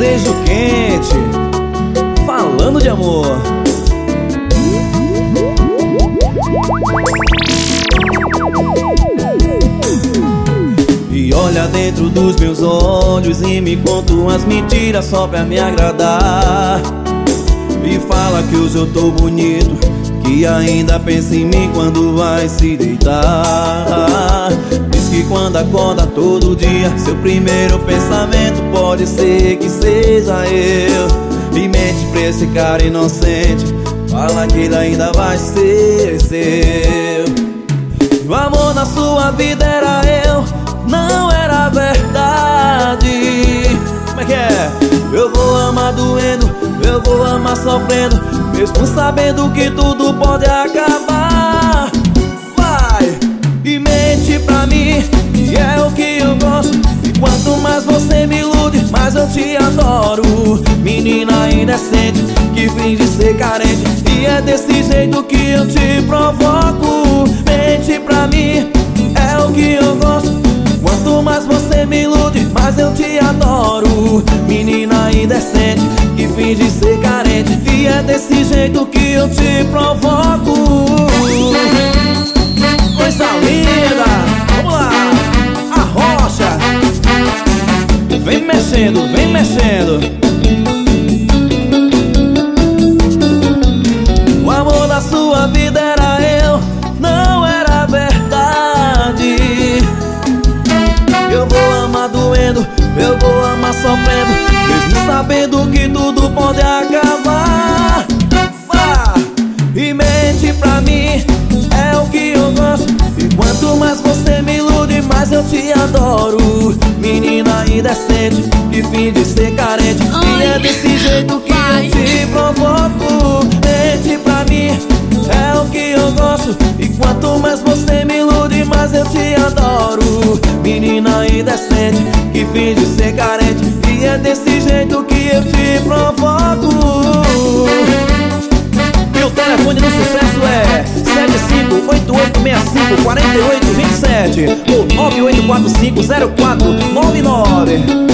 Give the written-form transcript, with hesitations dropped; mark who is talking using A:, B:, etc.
A: desejo quente, falando de amor. E olha dentro dos meus olhos e me conta umas mentiras só pra me agradar. E fala que hoje eu tô bonito, que ainda pensa em mim quando vai se deitar. Diz que quando acorda todo dia, seu primeiro pensamento pode ser que seja eu. E mente pra esse cara inocente, fala que ele ainda vai ser seu. E o amor na sua vida era eu, não era verdade. Como é que é? Eu vou amar doendo, eu vou amar sofrendo, mesmo sabendo que tudo pode acabar. Vai e mente pra mim, que é o que eu gosto. E quanto mais você me ilude, mais eu te adoro. Menina indecente, que finge ser carente, e é desse jeito que eu te provoco. Mente pra mim, é o que eu gosto. Quanto mais você me ilude, mais eu te adoro. Menina indecente, que finge ser carente, e é desse jeito que eu te provoco. Coisa linda, vamos lá, arrocha. Vem mexendo, vem mexendo. O amor da sua vida era eu, não era verdade. Eu vou amar doendo, eu vou amar sofrendo, mesmo sabendo que tudo pode acabar. Vá e mente pra mim, é o que eu gosto. E quanto mais você me ilude, mais eu te adoro. Menina indecente, que finge ser carente, e é desse jeito que eu te provoco. Mente pra mim, é o que eu gosto. E quanto mais você me ilude, mais eu te adoro. Menina indecente, que finge ser carente, e é desse jeito que eu te provoco. E o telefone do sucesso é 7588654827 ou 98450499.